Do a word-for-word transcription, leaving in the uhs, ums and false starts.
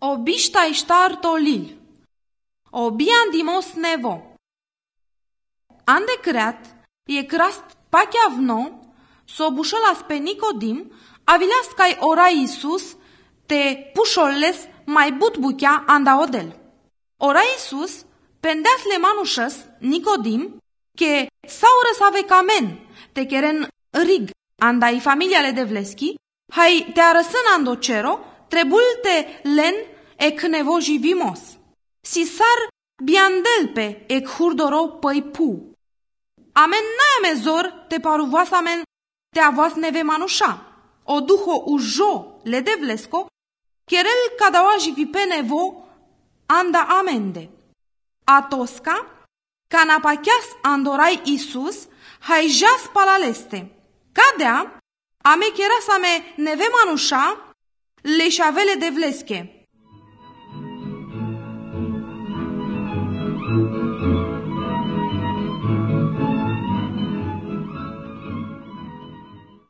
Obištaj štarto lil. Obijan dimos nevo. Ande creat, je krast pachiavno, so bušelas pe Nicodim, avilas kai ora Isus, te pušoles mai butbuchea anda odel. Ora Isus, pendeas le manušas, Nicodim, ke saură save kamen, te keren rig, anda i familiale de vleschi, hai te arăsân ando cero, trebulte len ec nevo jivimos. Si sar biandelpe ec hurdoro păi pu. Amen naia mezor te paruvasamen te avas neve manuša. O duho ujo le de vlesko, kerel kadawa jivipe nevo anda amende. Atosca, canapacheas andorai Isus, hai jas palaleste. Cadea, ame kerasame neve manuša, le șavele de vleske.